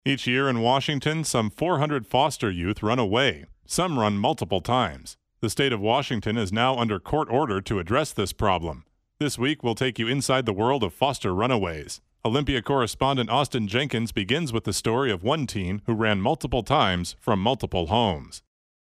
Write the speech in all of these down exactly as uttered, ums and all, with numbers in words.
Each year in Washington, some four hundred foster youth run away. Some run multiple times. The state of Washington is now under court order to address this problem. This week, we'll take you inside the world of foster runaways. Olympia correspondent Austin Jenkins begins with the story of one teen who ran multiple times from multiple homes.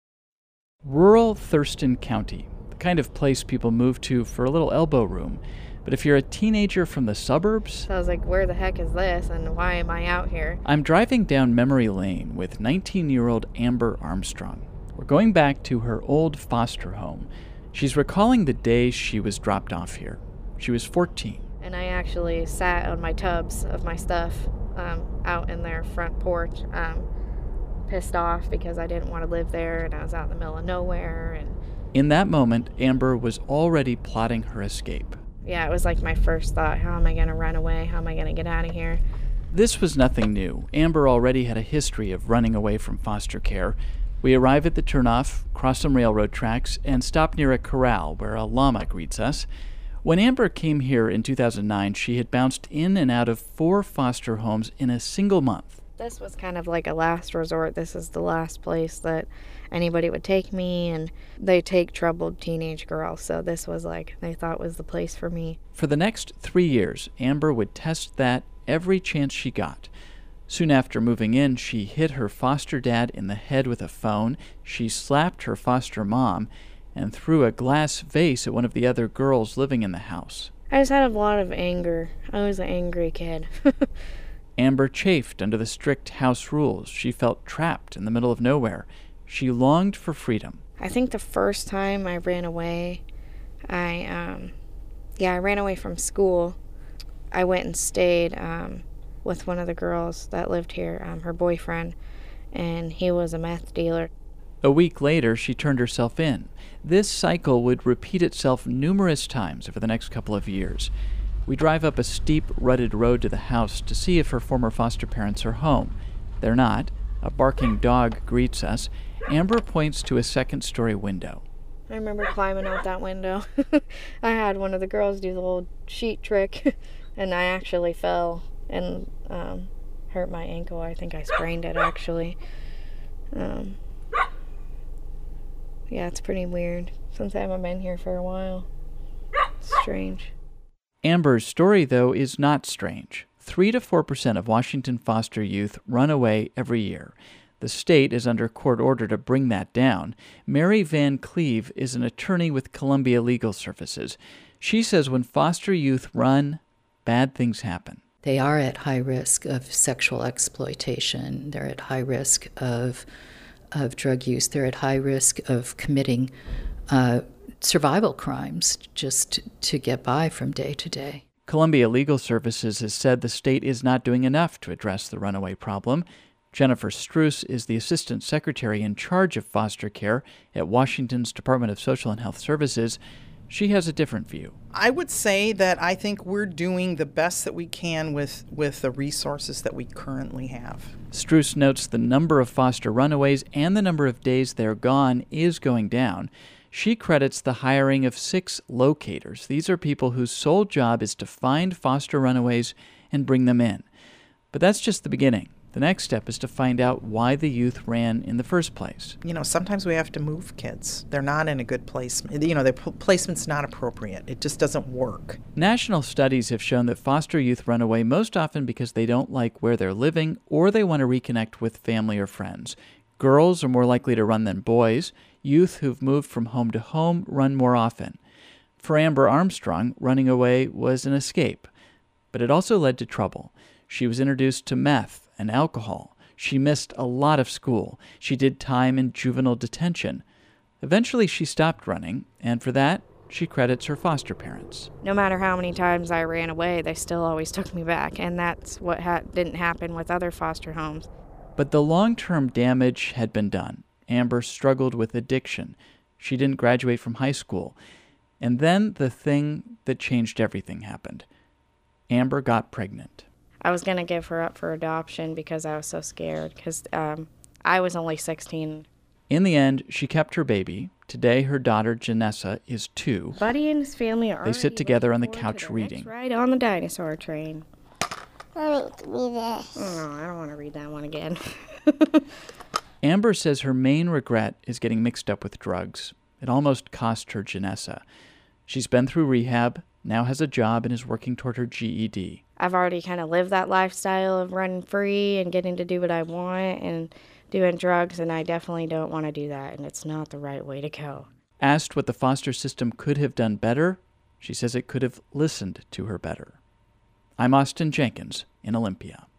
Rural Thurston County, the kind of place people move to for a little elbow room. But if you're a teenager from the suburbs... So I was like, where the heck is this, and why am I out here? I'm driving down memory lane with nineteen-year-old Amber Armstrong. We're going back to her old foster home. She's recalling the day she was dropped off here. She was fourteen. And I actually sat on my tubs of my stuff um, out in their front porch, um, pissed off because I didn't want to live there, and I was out in the middle of nowhere. And in that moment, Amber was already plotting her escape. Yeah, it was like my first thought, how am I going to run away? How am I going to get out of here? This was nothing new. Amber already had a history of running away from foster care. We arrive at the turnoff, cross some railroad tracks, and stop near a corral where a llama greets us. When Amber came here in two thousand nine, she had bounced in and out of four foster homes in a single month. This was kind of like a last resort. This is the last place that anybody would take me, and they take troubled teenage girls, so this was like, they thought was the place for me. For the next three years, Amber would test that every chance she got. Soon after moving in, she hit her foster dad in the head with a phone, she slapped her foster mom, and threw a glass vase at one of the other girls living in the house. I just had a lot of anger. I was an angry kid. Amber chafed under the strict house rules. She felt trapped in the middle of nowhere. She longed for freedom. I think the first time I ran away, I, um, yeah, I ran away from school. I went and stayed um, with one of the girls that lived here, um, her boyfriend, and he was a meth dealer. A week later, she turned herself in. This cycle would repeat itself numerous times over the next couple of years. We drive up a steep, rutted road to the house to see if her former foster parents are home. They're not. A barking dog greets us. Amber points to a second-story window. I remember climbing out that window. I had one of the girls do the old sheet trick, and I actually fell and um, hurt my ankle. I think I sprained it, actually. Um, yeah, it's pretty weird. Since I haven't been here for a while. It's strange. Amber's story, though, is not strange. Three to four percent of Washington foster youth run away every year. The state is under court order to bring that down. Mary Van Cleve is an attorney with Columbia Legal Services. She says when foster youth run, bad things happen. They are at high risk of sexual exploitation. They're at high risk of of drug use. They're at high risk of committing uh, survival crimes just to get by from day to day. Columbia Legal Services has said the state is not doing enough to address the runaway problem. Jennifer Struess is the Assistant Secretary in charge of foster care at Washington's Department of Social and Health Services. She has a different view. I would say that I think we're doing the best that we can with, with the resources that we currently have. Struess notes the number of foster runaways and the number of days they're gone is going down. She credits the hiring of six locators. These are people whose sole job is to find foster runaways and bring them in. But that's just the beginning. The next step is to find out why the youth ran in the first place. You know, sometimes we have to move kids. They're not in a good placement. You know, their placement's not appropriate. It just doesn't work. National studies have shown that foster youth run away most often because they don't like where they're living or they want to reconnect with family or friends. Girls are more likely to run than boys. Youth who've moved from home to home run more often. For Amber Armstrong, running away was an escape, but it also led to trouble. She was introduced to meth and alcohol. She missed a lot of school. She did time in juvenile detention. Eventually, she stopped running, and for that, she credits her foster parents. No matter how many times I ran away, they still always took me back, and that's what ha- didn't happen with other foster homes. But the long-term damage had been done. Amber struggled with addiction. She didn't graduate from high school. And then the thing that changed everything happened. Amber got pregnant. I was going to give her up for adoption because I was so scared, because um, I was only sixteen. In the end, she kept her baby. Today, her daughter, Janessa, is two. Buddy and his family are They sit together on the looking couch forward to the reading. next ride on the dinosaur train. Read me this. Oh, I don't want to read that one again. Amber says her main regret is getting mixed up with drugs. It almost cost her Janessa. She's been through rehab, now has a job, and is working toward her G E D. I've already kind of lived that lifestyle of running free and getting to do what I want and doing drugs, and I definitely don't want to do that, and it's not the right way to go. Asked what the foster system could have done better, she says it could have listened to her better. I'm Austin Jenkins in Olympia.